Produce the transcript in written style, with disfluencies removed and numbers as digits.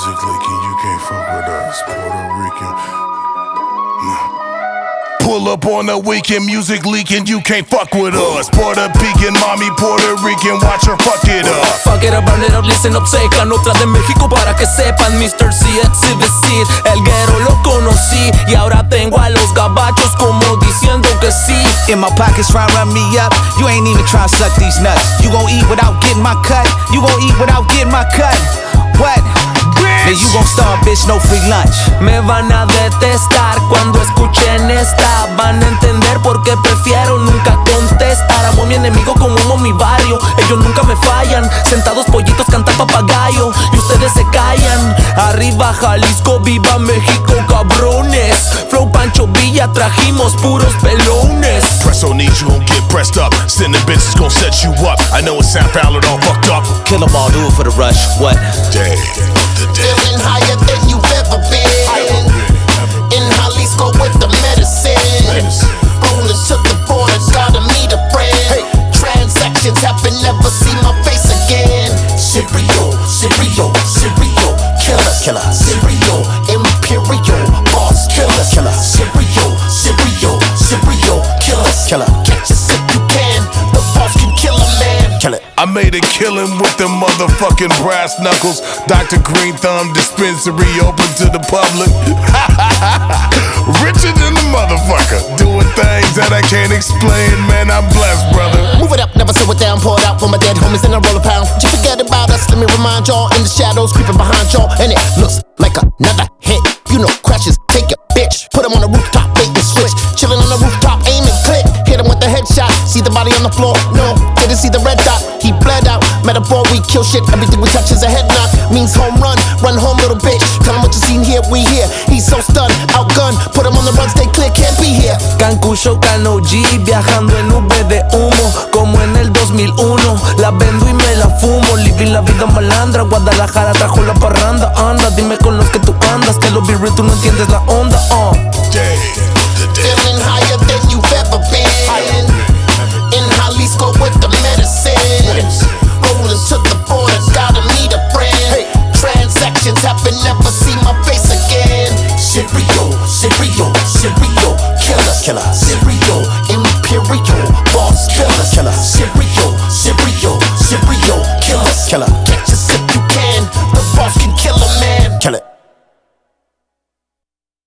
music leaking, you can't fuck with us. Puerto Rican. Pull up on the weekend, music leaking, you can't fuck with us. Puerto Rican, mommy, Puerto Rican, watch her fuck it up. Fuck it up, burn it up, listen up, secan otra de México para que sepan. Mr. C, Exhibit C, el guero lo conocí y ahora tengo a los gabachos como diciendo que sí. In my pockets try run me up. You ain't even try to suck these nuts. You gon' eat without getting my cut. You gon' eat without getting my cut. What? Then you gon' starve, bitch, no free lunch. Me van a detestar cuando escuchen esta. Van a entender por qué prefiero nunca contestar. Amo a mi enemigo como amo mi barrio. Ellos nunca me fallan. Sentados pollitos canta papagayo y ustedes se callan. Arriba Jalisco, viva México, cabrones. Flow Pancho Villa, trajimos puros pelones. Presso needs you gon' get pressed up. Sending bitches gon' set you up. I know it sound foul and all fucked up. Kill 'em all, do it for the rush. What? Day. Feeling higher than you've ever been. In Jalisco with the medicine. Rolling to the border, gotta meet a friend. Transactions happen, never see my face again. Cereal, cereal, cereal, killer, cereal, imperial, boss killer, cereal, cereal, cereal, killer. Catch us if you can, the boss can kill a man. Kill it. I made a killing with them motherfucking brass knuckles. Dr. Green Thumb dispensary open to the public. Richer than the motherfucker. Doing things that I can't explain, man, I'm blessed, brother. Move it up, never slow it down, pour it out for my dead homies and I roll a pound. You forget about us, let me remind y'all. In the shadows, creeping behind y'all, and it looks like another hit. You know, crashes, take a bitch. Put him on the rooftop, bait and switch. Chillin' on the rooftop, aim and click. Hit him with the headshot, see the body on the floor. No, didn't see the red dot, he bled out. Metaphor, we kill shit, everything we touch is a head knock. Means home run home, little bitch. Tell him what you seen here, we here. He's so stunned, outgunned. Put him on the run, stay clear, can't be here. Cancún, Cano G, viajando en nube de humo, como en el 2001. La vendo y me la fumo, living la vida malandra. Guadalajara trajo la parranda, anda, dime con los que tú andas. Que lo be real, tú no entiendes la onda, Feeling higher than you've ever been. In Jalisco with the medicine. Rolling to the border, gotta meet a friend. Transactions happen, never see my face again. Cereal, cereal, cereal, killer, cereal.